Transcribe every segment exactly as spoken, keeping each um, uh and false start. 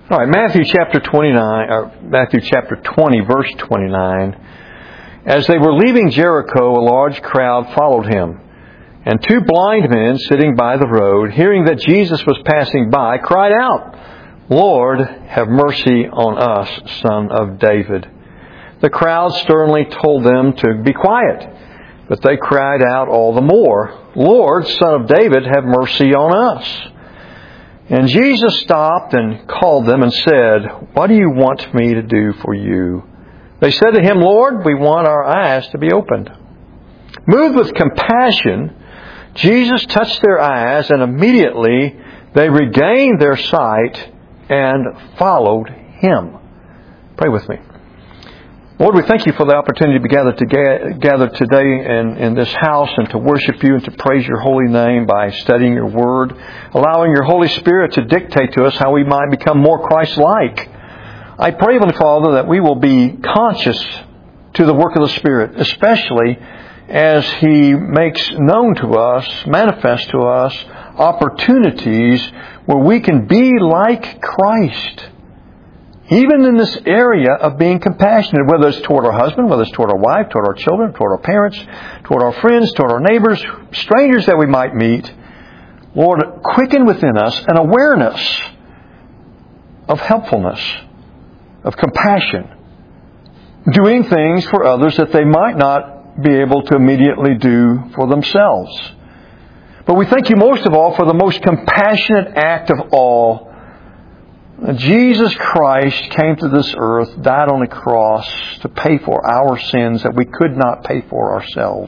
All right, Matthew chapter twenty-nine, or Matthew chapter twenty, verse twenty-nine. As they were leaving Jericho, a large crowd followed him. And two blind men sitting by the road, hearing that Jesus was passing by, cried out, "Lord, have mercy on us, Son of David." The crowd sternly told them to be quiet, but they cried out all the more, "Lord, Son of David, have mercy on us." And Jesus stopped and called them and said, "What do you want me to do for you?" They said to him, "Lord, we want our eyes to be opened." Moved with compassion, Jesus touched their eyes, and immediately they regained their sight and followed Him. Pray with me. Lord, we thank You for the opportunity to be gathered, to gather today in, in this house and to worship You and to praise Your holy name by studying Your Word, allowing Your Holy Spirit to dictate to us how we might become more Christ-like. I pray, Heavenly Father, that we will be conscious to the work of the Spirit, especially as He makes known to us, manifest to us, opportunities where we can be like Christ. Even in this area of being compassionate, whether it's toward our husband, whether it's toward our wife, toward our children, toward our parents, toward our friends, toward our neighbors, strangers that we might meet. Lord, quicken within us an awareness of helpfulness, of compassion, doing things for others that they might not be able to immediately do for themselves. But we thank You most of all for the most compassionate act of all. Jesus Christ came to this earth, died on a cross to pay for our sins that we could not pay for ourselves.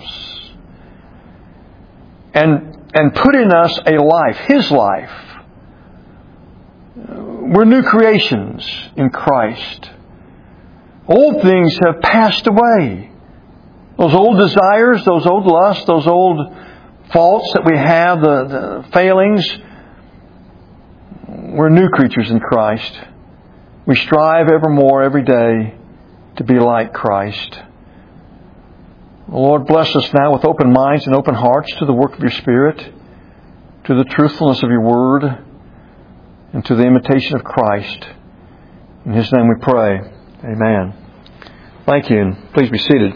And, and put in us a life, His life. We're new creations in Christ. Old things have passed away. Those old desires, those old lusts, those old faults that we have, the, the failings, we're new creatures in Christ. We strive evermore, every day, to be like Christ. Lord, bless us now with open minds and open hearts to the work of Your Spirit, to the truthfulness of Your Word, and to the imitation of Christ. In His name we pray. Amen. Thank you, and please be seated.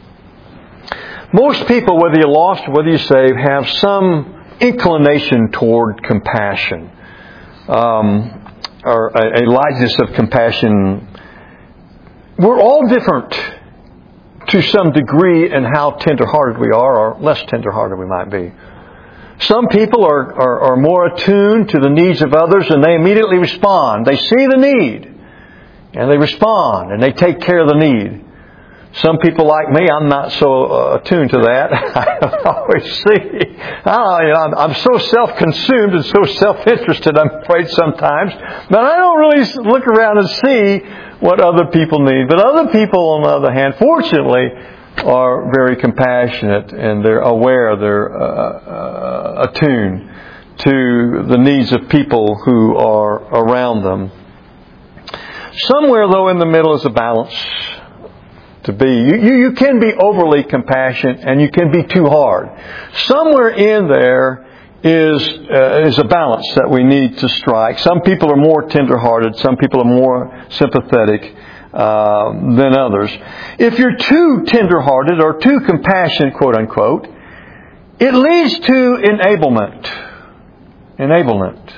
Most people, whether you're lost or whether you're saved, have some inclination toward compassion. Um, or a, a likeness of compassion. We're all different to some degree in how tender-hearted we are, or less tender-hearted we might be. Some people are, are, are more attuned to the needs of others, and they immediately respond. They see the need, and they respond, and they take care of the need. Some people like me, I'm not so uh, attuned to that. I always see, I, you know, I'm, I'm so self-consumed and so self-interested, I'm afraid sometimes, but I don't really look around and see what other people need. But other people, on the other hand, fortunately, are very compassionate, and they're aware, they're uh, uh, attuned to the needs of people who are around them. Somewhere, though, in the middle is a balance. To be, you, you, you can be overly compassionate, and you can be too hard. Somewhere in there is uh, is a balance that we need to strike. Some people are more tender-hearted. Some people are more sympathetic uh, than others. If you're too tender-hearted or too compassionate, quote unquote, it leads to enablement. Enablement.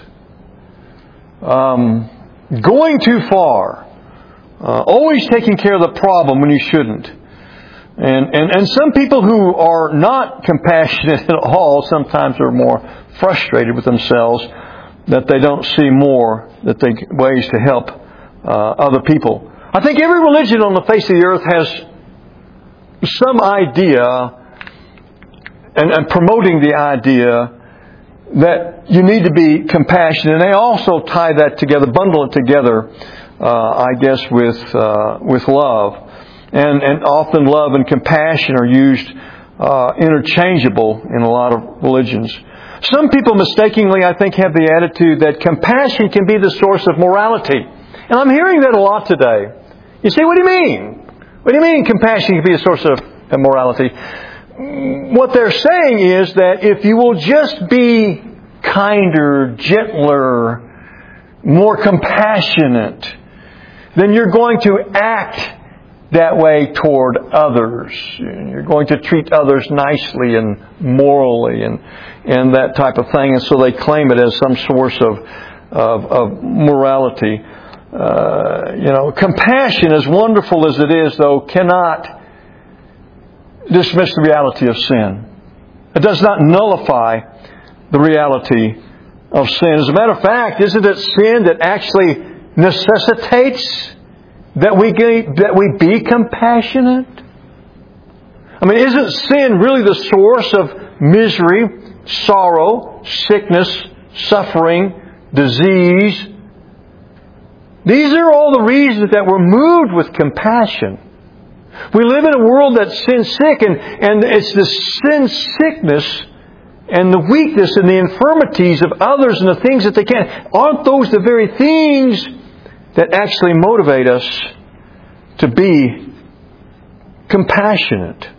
Um, going too far. Uh, always taking care of the problem when you shouldn't. And, and, and some people who are not compassionate at all sometimes are more frustrated with themselves that they don't see more that they ways to help uh, other people. I think every religion on the face of the earth has some idea and, and promoting the idea that you need to be compassionate. And they also tie that together, bundle it together, Uh, I guess, with uh, with love, and and often love and compassion are used uh, interchangeable in a lot of religions. Some people mistakenly, I think, have the attitude that compassion can be the source of morality, and I'm hearing that a lot today. You say, what do you mean? What do you mean compassion can be a source of morality? What they're saying is that if you will just be kinder, gentler, more compassionate, then you're going to act that way toward others. You're going to treat others nicely and morally and, and that type of thing. And so they claim it as some source of, of, of morality. Uh, you know, compassion, as wonderful as it is, though, cannot dismiss the reality of sin. It does not nullify the reality of sin. As a matter of fact, isn't it sin that actually necessitates that we get, that we be compassionate? I mean, isn't sin really the source of misery, sorrow, sickness, suffering, disease? These are all the reasons that we're moved with compassion. We live in a world that's sin sick, and, and it's the sin sickness and the weakness and the infirmities of others and the things that they can't. Aren't those the very things that actually motivate us to be compassionate?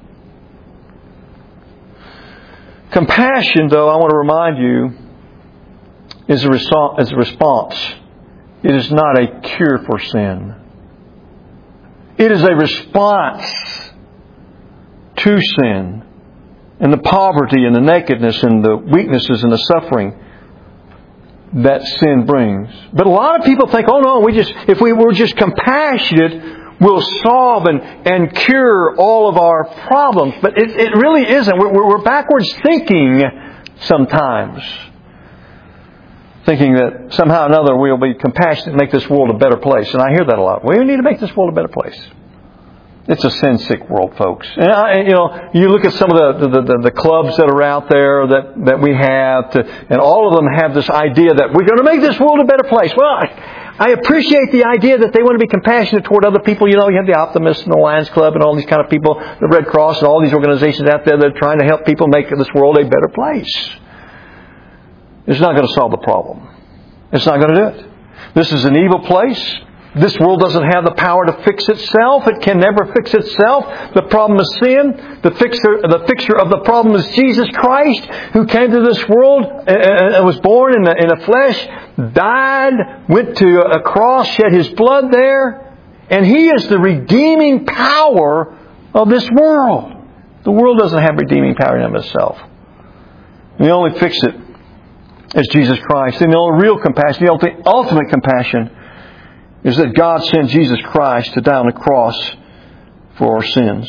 Compassion, though, I want to remind you, is a, reso- is a response. It is not a cure for sin. It is a response to sin and the poverty and the nakedness and the weaknesses and the suffering that sin brings. But a lot of people think, oh no, we just if we were just compassionate, we'll solve and, and cure all of our problems. But it, it really isn't. We're, we're backwards thinking sometimes. Thinking that somehow or another we'll be compassionate and make this world a better place. And I hear that a lot. We need to make this world a better place. It's a sin-sick world, folks. And I, you know, you look at some of the, the, the, the clubs that are out there that, that we have, to, and all of them have this idea that we're going to make this world a better place. Well, I, I appreciate the idea that they want to be compassionate toward other people. You know, you have the Optimists and the Lions Club and all these kind of people, the Red Cross and all these organizations out there that are trying to help people make this world a better place. It's not going to solve the problem. It's not going to do it. This is an evil place. This world doesn't have the power to fix itself. It can never fix itself. The problem is sin. The fixer, the fixer of the problem is Jesus Christ, who came to this world and was born in the, in the flesh, died, went to a cross, shed His blood there, and He is the redeeming power of this world. The world doesn't have redeeming power in itself. We only fix it as Jesus Christ. And the only real compassion, the ultimate compassion, is that God sent Jesus Christ to die on the cross for our sins.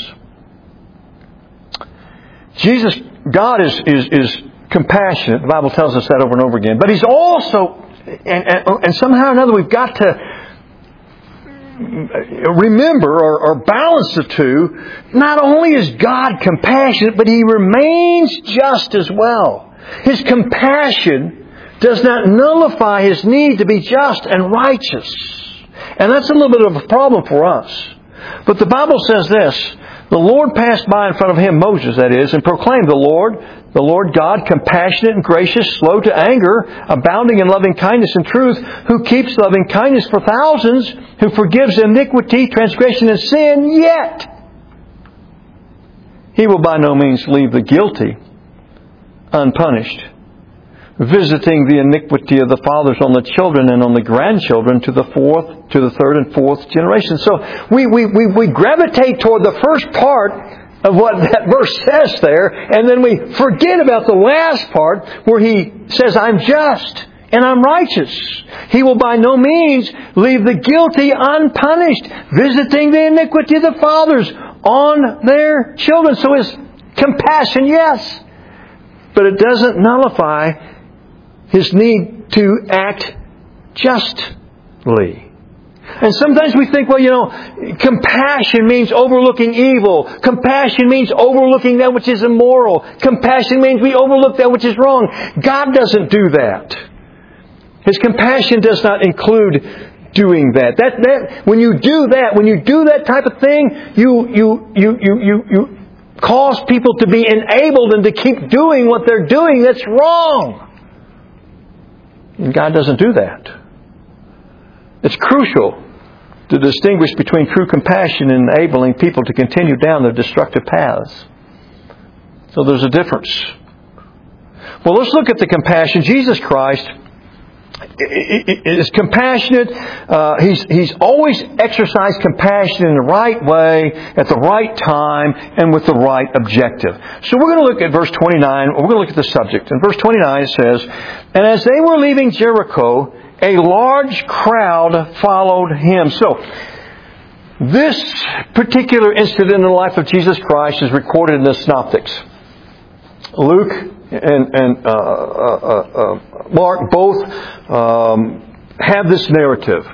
Jesus, God is, is, is compassionate. The Bible tells us that over and over again. But He's also, and, and, and somehow or another we've got to remember or, or balance the two. Not only is God compassionate, but He remains just as well. His compassion does not nullify His need to be just and righteous. And that's a little bit of a problem for us. But the Bible says this: the Lord passed by in front of him, Moses that is, and proclaimed, the Lord, the Lord God, compassionate and gracious, slow to anger, abounding in loving kindness and truth, who keeps loving kindness for thousands, who forgives iniquity, transgression, and sin, yet He will by no means leave the guilty unpunished, visiting the iniquity of the fathers on the children and on the grandchildren to the fourth, to the third and fourth generation. So we, we, we, we gravitate toward the first part of what that verse says there, and then we forget about the last part where He says, I'm just and I'm righteous. He will by no means leave the guilty unpunished, visiting the iniquity of the fathers on their children. So His compassion, yes, but it doesn't nullify His need to act justly. And sometimes we think, well, you know, compassion means overlooking evil. Compassion means overlooking that which is immoral. Compassion means we overlook that which is wrong. God doesn't do that. His compassion does not include doing that. That that when you do that, when you do that type of thing, you you you you you, you cause people to be enabled and to keep doing what they're doing that's wrong. And God doesn't do that. It's crucial to distinguish between true compassion and enabling people to continue down their destructive paths. So there's a difference. Well, let's look at the compassion. Jesus Christ is compassionate. Uh, he's he's always exercised compassion in the right way, at the right time, and with the right objective. So we're going to look at verse twenty-nine. We're going to look at the subject. In verse twenty-nine it says, "And as they were leaving Jericho, a large crowd followed him." So this particular incident in the life of Jesus Christ is recorded in the Synoptics. Luke and, and uh, uh, uh, Mark both um, have this narrative.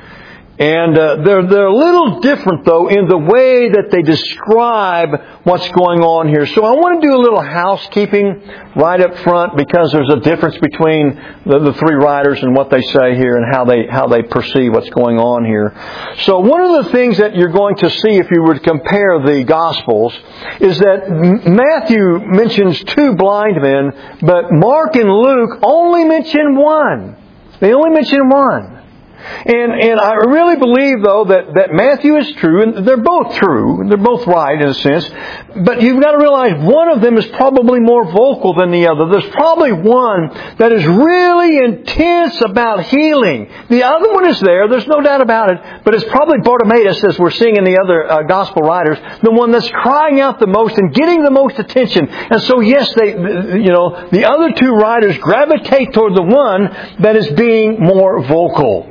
And uh, they're, they're a little different, though, in the way that they describe what's going on here. So I want to do a little housekeeping right up front, because there's a difference between the, the three writers and what they say here and how they how they perceive what's going on here. So one of the things that you're going to see if you were to compare the Gospels is that Matthew mentions two blind men, but Mark and Luke only mention one. They only mention one. And and I really believe, though, that, that Matthew is true, and they're both true. They're both right, in a sense. But you've got to realize one of them is probably more vocal than the other. There's probably one that is really intense about healing. The other one is there. There's no doubt about it. But it's probably Bartimaeus, as we're seeing in the other uh, Gospel writers, the one that's crying out the most and getting the most attention. And so, yes, they, you know, the other two writers gravitate toward the one that is being more vocal.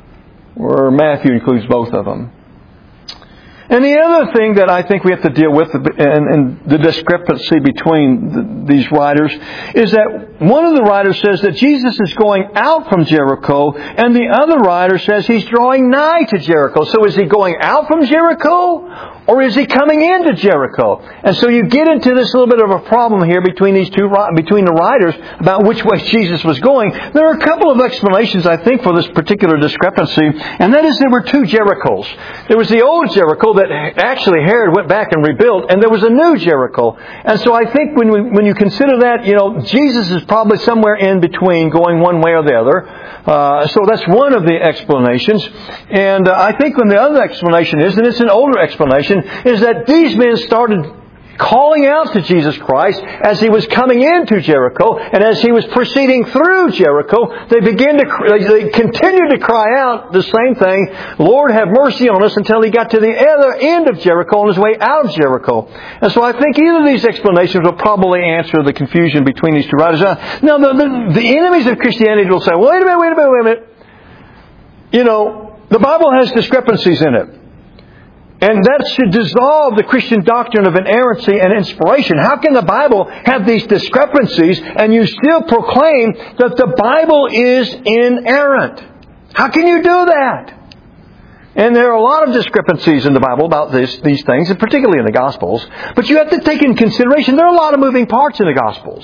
Or Matthew includes both of them. And the other thing that I think we have to deal with, and, and the discrepancy between the, these writers, is that one of the writers says that Jesus is going out from Jericho, and the other writer says He's drawing nigh to Jericho. So is He going out from Jericho, or is He coming into Jericho? And so you get into this little bit of a problem here between these two, between the writers about which way Jesus was going. There are a couple of explanations, I think, for this particular discrepancy, and that is there were two Jerichos. There was the old Jericho that actually Herod went back and rebuilt, and there was a new Jericho. And so I think when we, when you consider that, you know, Jesus is probably somewhere in between, going one way or the other. Uh, so that's one of the explanations. And uh, I think when the other explanation is, and it's an older explanation, is that these men started calling out to Jesus Christ as He was coming into Jericho, and as He was proceeding through Jericho, they began to, they continued to cry out the same thing, "Lord, have mercy on us," until He got to the other end of Jericho on His way out of Jericho. And so I think either of these explanations will probably answer the confusion between these two writers. Now, the, the, the enemies of Christianity will say, "Wait a minute, wait a minute, wait a minute. You know, the Bible has discrepancies in it. And that should dissolve the Christian doctrine of inerrancy and inspiration. How can the Bible have these discrepancies and you still proclaim that the Bible is inerrant? How can you do that?" And there are a lot of discrepancies in the Bible about this, these things, and particularly in the Gospels. But you have to take in consideration there are a lot of moving parts in the Gospels.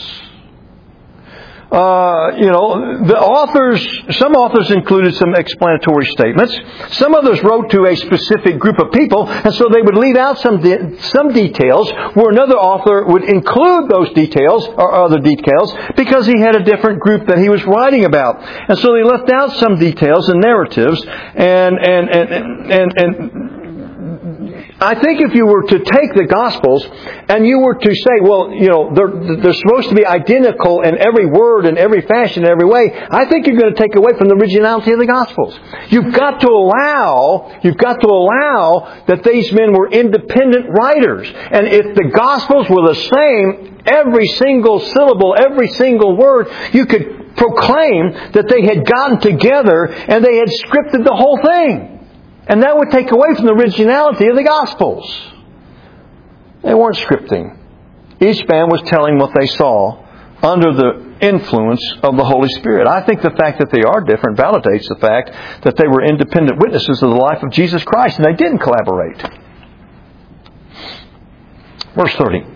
Uh, you know, the authors, some authors included some explanatory statements. Some others wrote to a specific group of people, and so they would leave out some de- some details, where another author would include those details or other details because he had a different group that he was writing about. And so they left out some details and narratives, and and and and, and, and I think if you were to take the Gospels and you were to say, well, you know, they're, they're supposed to be identical in every word and every fashion and every way, I think you're going to take away from the originality of the Gospels. You've got to allow, you've got to allow that these men were independent writers. And if the Gospels were the same, every single syllable, every single word, you could proclaim that they had gotten together and they had scripted the whole thing. And that would take away from the originality of the Gospels. They weren't scripting. Each man was telling what they saw under the influence of the Holy Spirit. I think the fact that they are different validates the fact that they were independent witnesses of the life of Jesus Christ, and they didn't collaborate. Verse thirty.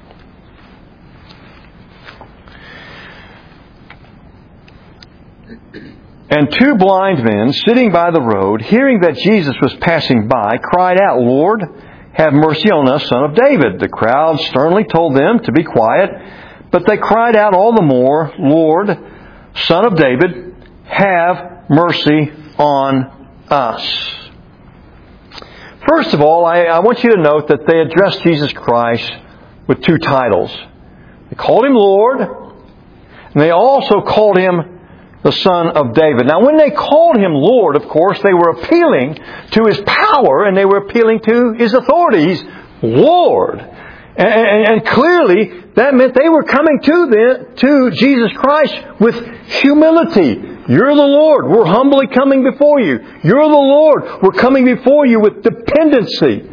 And two blind men, sitting by the road, hearing that Jesus was passing by, cried out, "Lord, have mercy on us, Son of David." The crowd sternly told them to be quiet, but they cried out all the more, "Lord, Son of David, have mercy on us." First of all, I, I want you to note that they addressed Jesus Christ with two titles. They called Him Lord, and they also called Him the Son of David. Now, when they called Him Lord, of course, they were appealing to His power and they were appealing to His authority. He's Lord. And, and, and clearly, that meant they were coming to, the, to Jesus Christ with humility. You're the Lord. We're humbly coming before you. You're the Lord. We're coming before you with dependency.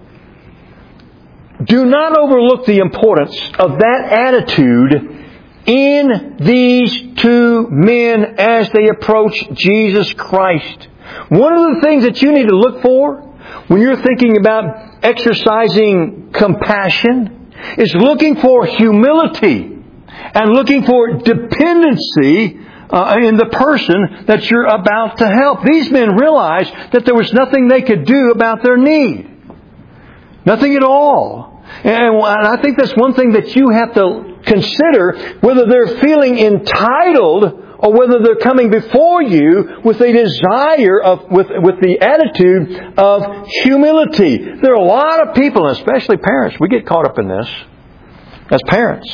Do not overlook the importance of that attitude in these two men as they approach Jesus Christ. One of the things that you need to look for when you're thinking about exercising compassion is looking for humility and looking for dependency uh, in the person that you're about to help. These men realized that there was nothing they could do about their need. Nothing at all. And I think that's one thing that you have to consider, whether they're feeling entitled or whether they're coming before you with a desire of, with, with the attitude of humility. There are a lot of people, and especially parents, we get caught up in this as parents,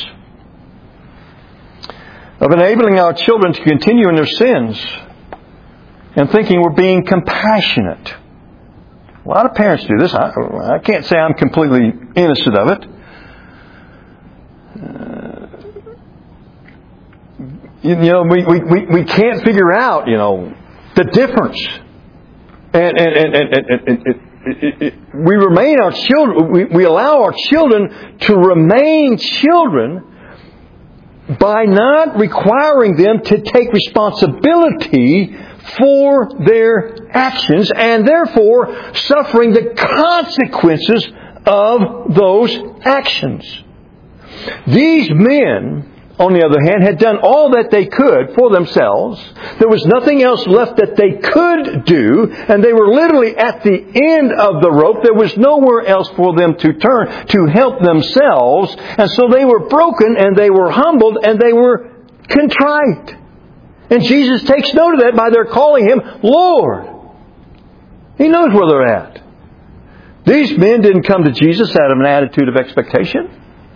of enabling our children to continue in their sins and thinking we're being compassionate. A lot of parents do this. I, I can't say I'm completely innocent of it. Uh, you, you know, we, we, we can't figure out, you know, the difference. And, and, and, and, and, and, and it, it, it, we remain our children, we, we allow our children to remain children by not requiring them to take responsibility for their actions and therefore suffering the consequences of those actions. These men, on the other hand, had done all that they could for themselves. There was nothing else left that they could do, and they were literally at the end of the rope. There was nowhere else for them to turn to help themselves, and so they were broken and they were humbled and they were contrite. And Jesus takes note of that by their calling Him Lord. He knows where they're at. These men didn't come to Jesus out of an attitude of expectation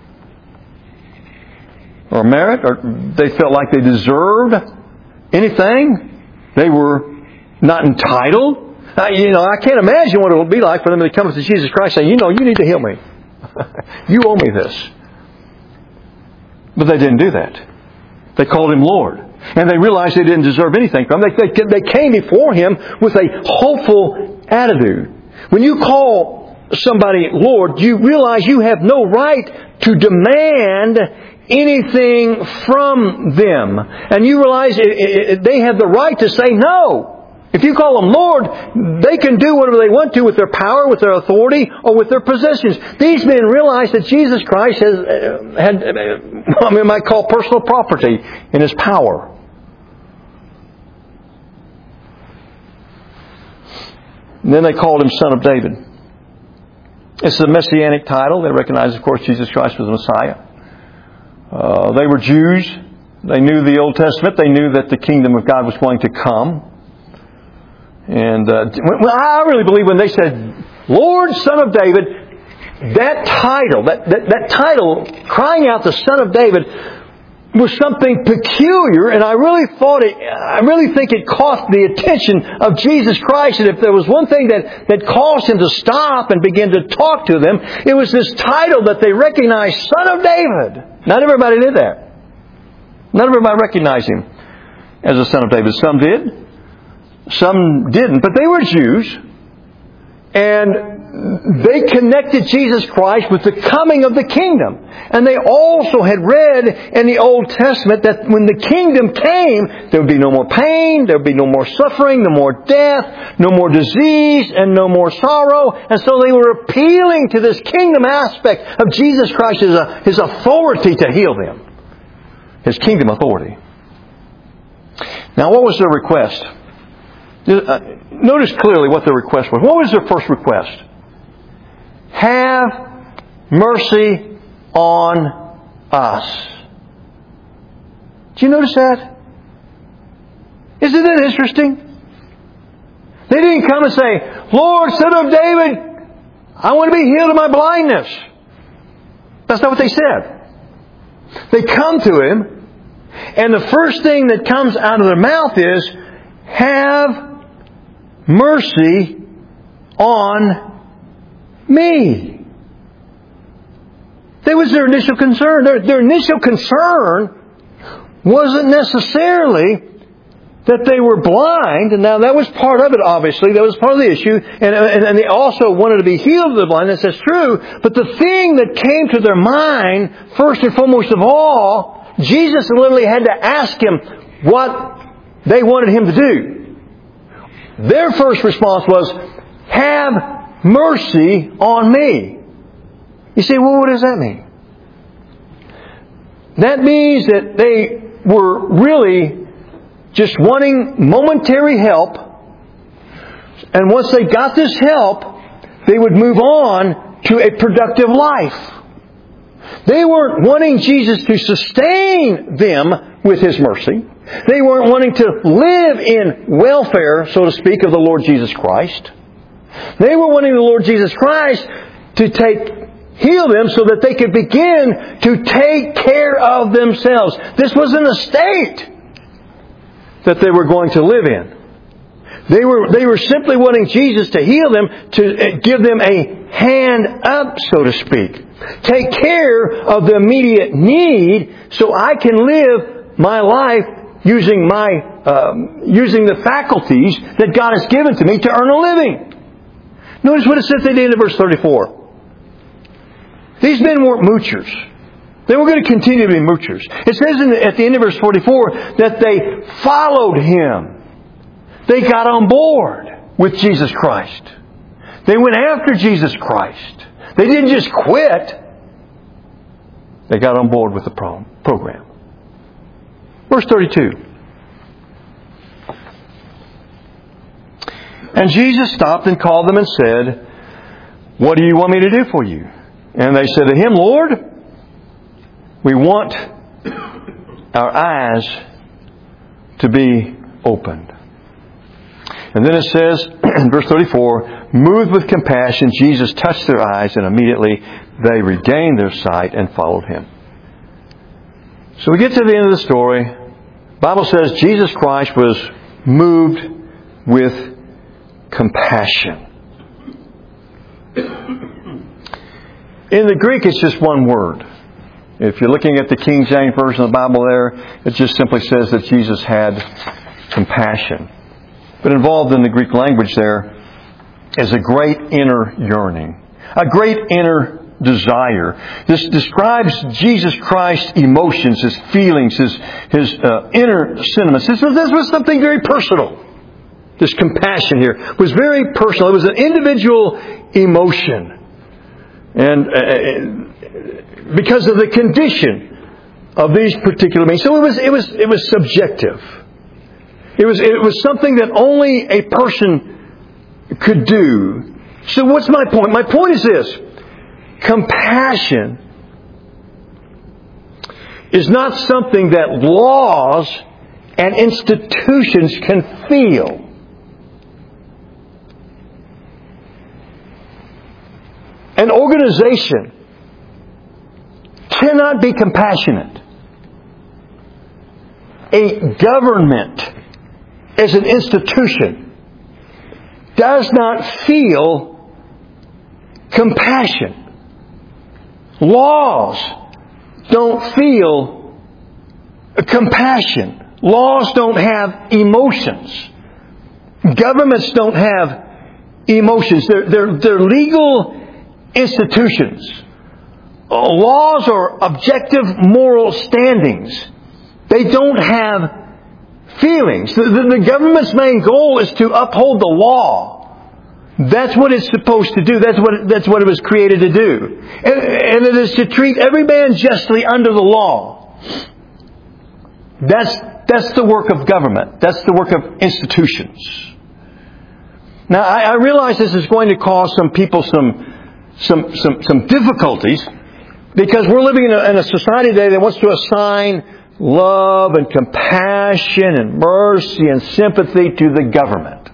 or merit, or they felt like they deserved anything. They were not entitled. Uh, you know, I can't imagine what it would be like for them to come to Jesus Christ and say, you know, you need to heal me. You owe me this. But they didn't do that. They called Him Lord. And they realized they didn't deserve anything from Him. They, they, they came before Him with a hopeful attitude. When you call somebody Lord, you realize you have no right to demand anything from them. And you realize it, it, they have the right to say no. If you call them Lord, they can do whatever they want to with their power, with their authority, or with their possessions. These men realized that Jesus Christ has had, I mean, I might call personal property in His power. And then they called Him Son of David. It's a messianic title. They recognized, of course, Jesus Christ was the Messiah. Uh, they were Jews. They knew the Old Testament. They knew that the kingdom of God was going to come. And uh, well, I really believe when they said, Lord, Son of David, that title, that, that, that title, crying out the Son of David, was something peculiar, and I really thought it, I really think it caught the attention of Jesus Christ. And if there was one thing that, that caused Him to stop and begin to talk to them, it was this title that they recognized, Son of David. Not everybody did that. Not everybody recognized Him as a Son of David. Some did. Some didn't. But they were Jews. And they connected Jesus Christ with the coming of the kingdom. And they also had read in the Old Testament that when the kingdom came, there would be no more pain, there would be no more suffering, no more death, no more disease, and no more sorrow. And so they were appealing to this kingdom aspect of Jesus Christ, his, uh, his authority to heal them. His kingdom authority. Now, what was their request? Uh, notice clearly what their request was. What was their first request? Have mercy on us. Do you notice that? Isn't that interesting? They didn't come and say, Lord, Son of David, I want to be healed of my blindness. That's not what they said. They come to Him And the first thing that comes out of their mouth is, have mercy on me. That was their initial concern. Their, their initial concern wasn't necessarily that they were blind. And now that was part of it, obviously. That was part of the issue. And, and, and they also wanted to be healed of the blindness. That's true. But the thing that came to their mind, first and foremost of all, Jesus literally had to ask him what they wanted him to do. Their first response was, have mercy on me. You say, well, what does that mean? That means that they were really just wanting momentary help. And once they got this help, they would move on to a productive life. They weren't wanting Jesus to sustain them with His mercy. They weren't wanting to live in welfare, so to speak, of the Lord Jesus Christ. They were wanting the Lord Jesus Christ to take, heal them so that they could begin to take care of themselves. This was an estate that they were going to live in. They were, they were simply wanting Jesus to heal them, to give them a hand up, so to speak. Take care of the immediate need so I can live my life using my um, using the faculties that God has given to me to earn a living. Notice what it says at the end of verse thirty-four. These men weren't moochers. They were going to continue to be moochers. It says in the, at the end of verse forty-four that they followed Him. They got on board with Jesus Christ. They went after Jesus Christ. They didn't just quit. They got on board with the program. Verse thirty-two. And Jesus stopped and called them and said, what do you want me to do for you? And they said to Him, Lord, we want our eyes to be opened. And then it says, in verse thirty-four, moved with compassion, Jesus touched their eyes, and immediately they regained their sight and followed Him. So we get to the end of the story. The Bible says Jesus Christ was moved with compassion. In the Greek, it's just one word. If you're looking at the King James Version of the Bible there, it just simply says that Jesus had compassion. But involved in the Greek language there is a great inner yearning, a great inner desire. This describes Jesus Christ's emotions, His feelings, His, his uh, inner sentiments. This was, this was something very personal. This compassion here was very personal. It was an individual emotion. And uh, because of the condition of these particular beings. So it was, it was, it was subjective. It was, it was something that only a person could do. So what's my point? My point is this. Compassion is not something that laws and institutions can feel. An organization cannot be compassionate. A government as an institution does not feel compassion. Laws don't feel compassion. Laws don't have emotions. Governments don't have emotions. They're, they're, they're legal institutions. Laws are objective moral standings. They don't have feelings. The, the, the government's main goal is to uphold the law. That's what it's supposed to do. That's what it, that's what it was created to do. And, and it is to treat every man justly under the law. That's that's the work of government. That's the work of institutions. Now, I, I realize this is going to cause some people some some some, some difficulties because we're living in a, in a society today that wants to assign love and compassion and mercy and sympathy to the government.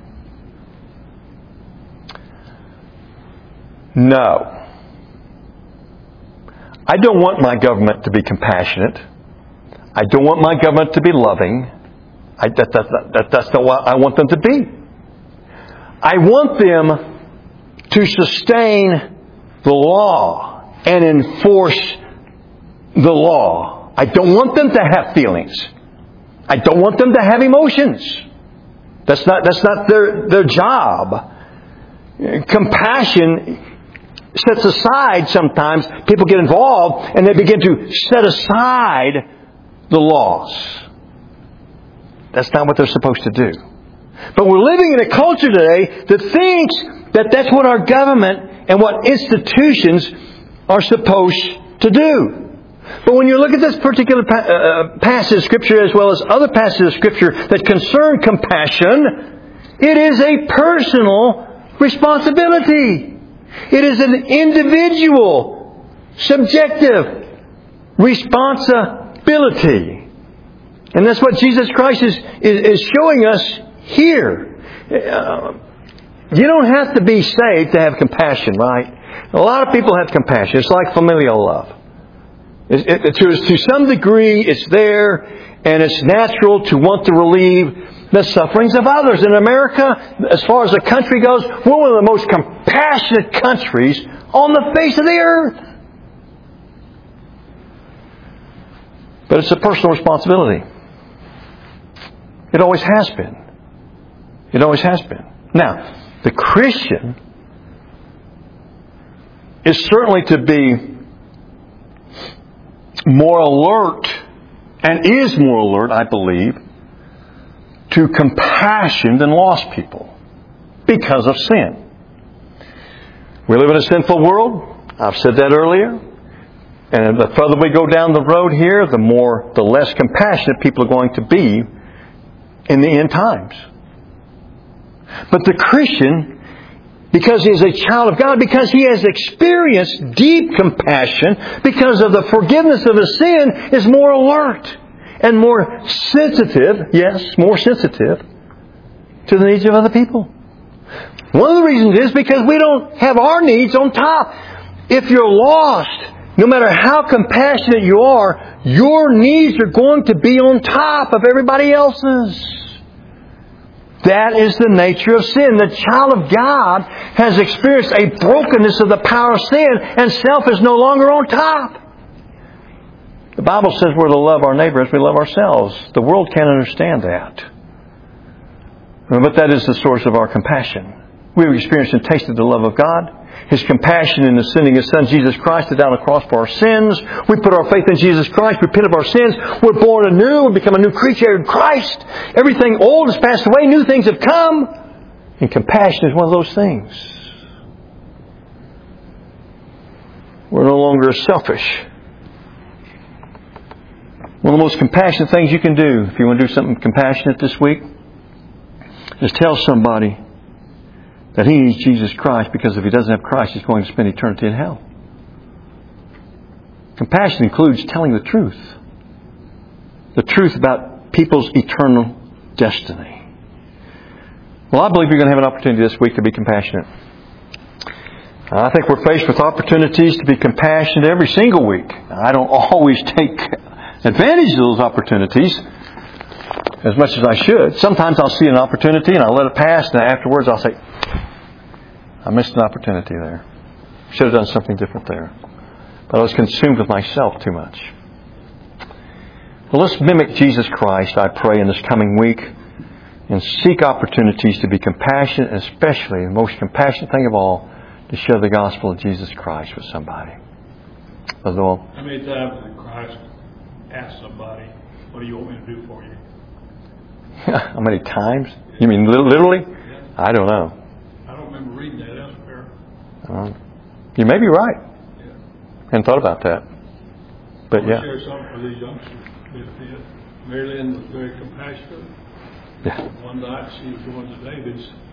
No. I don't want my government to be compassionate. I don't want my government to be loving. I, that, that, that, that's not what I want them to be. I want them to sustain the law and enforce the law. I don't want them to have feelings. I don't want them to have emotions. That's not, that's not their, their job. Compassion sets aside sometimes. People get involved and they begin to set aside the laws. That's not what they're supposed to do. But we're living in a culture today that thinks that that's what our government and what institutions are supposed to do. But when you look at this particular pa- uh, passage of Scripture as well as other passages of Scripture that concern compassion, it is a personal responsibility. It is an individual, subjective responsibility. And that's what Jesus Christ is, is, is showing us here. Uh, you don't have to be saved to have compassion, right? A lot of people have compassion. It's like familial love. It, it, to, to some degree, it's there, and it's natural to want to relieve the sufferings of others. In America, as far as the country goes, we're one of the most compassionate countries on the face of the earth. But it's a personal responsibility. It always has been. It always has been. Now, the Christian is certainly to be more alert, and is more alert, I believe, to compassion than lost people because of sin. We live in a sinful world. I've said that earlier. And the further we go down the road here, the more, the less compassionate people are going to be in the end times. But the Christian, because he is a child of God, because he has experienced deep compassion, because of the forgiveness of his sin, is more alert and more sensitive, yes, more sensitive to the needs of other people. One of the reasons is because we don't have our needs on top. If you're lost, no matter how compassionate you are, your needs are going to be on top of everybody else's. That is the nature of sin. The child of God has experienced a brokenness of the power of sin, and self is no longer on top. The Bible says we're to love our neighbor as we love ourselves. The world can't understand that. But that is the source of our compassion. We've experienced and tasted the love of God, His compassion in the sending His Son, Jesus Christ, to die on the cross for our sins. We put our faith in Jesus Christ, repent of our sins. We're born anew. We become a new creature in Christ. Everything old has passed away. New things have come. And compassion is one of those things. We're no longer selfish. One of the most compassionate things you can do, if you want to do something compassionate this week, is tell somebody that he needs Jesus Christ, because if he doesn't have Christ, he's going to spend eternity in hell. Compassion includes telling the truth. The truth about people's eternal destiny. Well, I believe you're going to have an opportunity this week to be compassionate. I think we're faced with opportunities to be compassionate every single week. I don't always take advantage of those opportunities as much as I should. Sometimes I'll see an opportunity and I'll let it pass, and afterwards I'll say, I missed an opportunity there. Should have done something different there. But I was consumed with myself too much. Well, let's mimic Jesus Christ, I pray, in this coming week, and seek opportunities to be compassionate, especially the most compassionate thing of all, to share the gospel of Jesus Christ with somebody. Brother Doyle? How many times did Christ ask somebody, what do you want me to do for you? How many times? You mean literally? Yeah. I don't know. I don't remember reading that elsewhere. Uh, you may be right. Yeah. Hadn't thought about that. But I yeah. share something for these youngsters with this. Mary Lynn was very compassionate. Yeah. One night she was going to David's